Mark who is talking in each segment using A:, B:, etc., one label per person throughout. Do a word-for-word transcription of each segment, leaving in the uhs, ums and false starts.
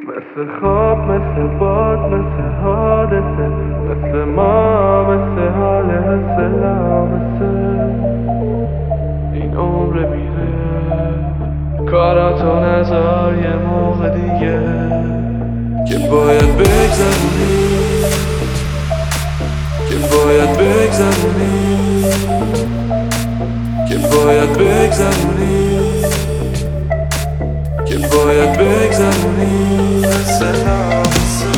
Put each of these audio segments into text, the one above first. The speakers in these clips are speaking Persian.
A: مثل خواب، مثل باد، مثل حادثه، مثل ما، مثل حال حس لامسه. این عمر میره، کاراتو نذار یه موقع دیگه که باید بگذرونی، که باید بگذرونی، که باید بگذرونی، که باید بگذرونی. سلام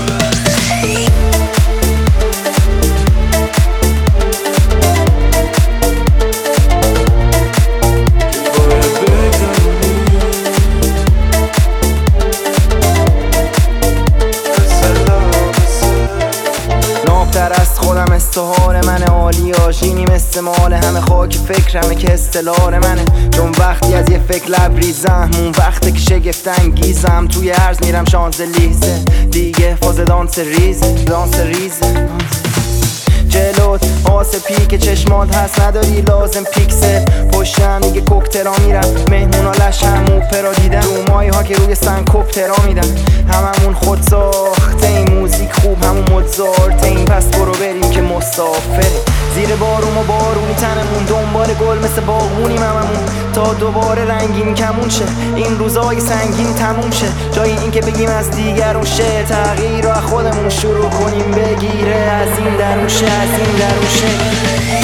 B: نابتر از خودم استحال منه، عالی آشینی مثل مال همه خاک فکرمه که استلال منه. چون وقتی از یه فکر لبریزم اون وقته که شگفت انگیزم، توی عرض میرم شانزلیزه دیگه فاز دانس ریز دانس ریز جلوت آس پیک چشمات هست نداری لازم پیکسل پشتم دیگه کوکترا میرم مهمونا لش هم اوپرا دیدم رو مایه ها که روی سن کوکترا میدن هممون خود ساخته این موزیک خوب همون مدزارته این پس برو بریم که مسافره زیر بارون و بارونی تنمون دنبال گل مثل باغونیم هممون تا دوباره رنگین کمون شه این روزای سنگین تموم شه جای این که بگیم از دیگرون شه تغییر رو خودمون شروع کنیم بگیره از این درون شه از این درون شه.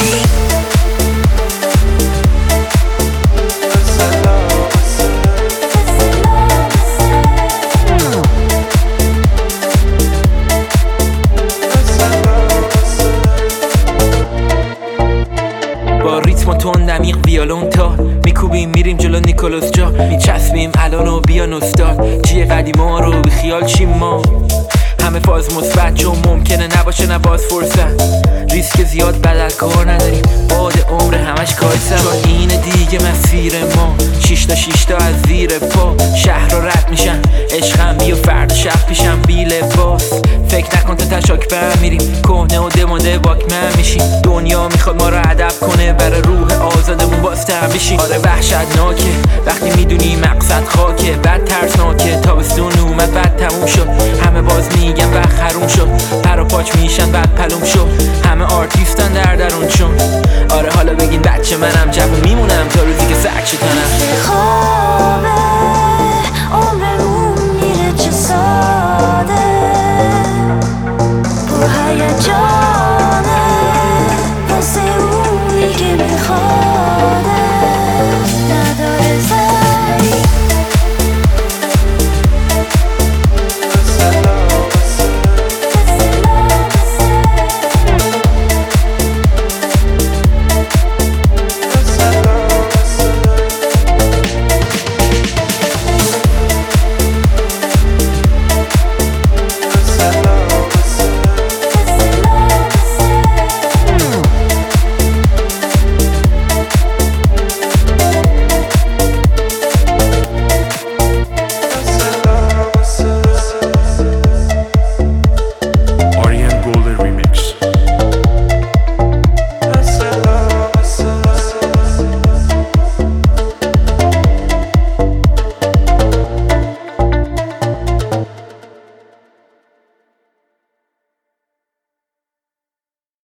C: با ریتم و تون دمیق ویالون تا میکوبیم میریم جلو نیکولوس جا میچسبیم الان و بیا نوستار چیه قدیما رو بی خیال چیم ما همه فاز مثبت چون ممکنه نباشه نباز فرصت ریسک زیاد بدل کار نداریم باد عمر همش کایسم چون اینه دیگه مسیر ما شیشتا شیشتا از زیر پا شهر رو رد میشن عشقم بی و فرد شب پیشم بی لباس فکر نکن تا تشاک بهم میریم کهنه و دماده واکمن میشیم دنیا میخواد ما رو ادب کنه برای روح آزادمون باستر بشیم آره وحشتناکه وقتی میدونی مقصد خاکه بد ترسناکه تابستون اومد بعد تموم شد همه باز میگن وقت حروم شد پر و پاچ میشن بعد پلوم شد همه آرتیستن در درون چون آره حالا بگین بچه منم جوون میمونم تا روزی که سگ شکنم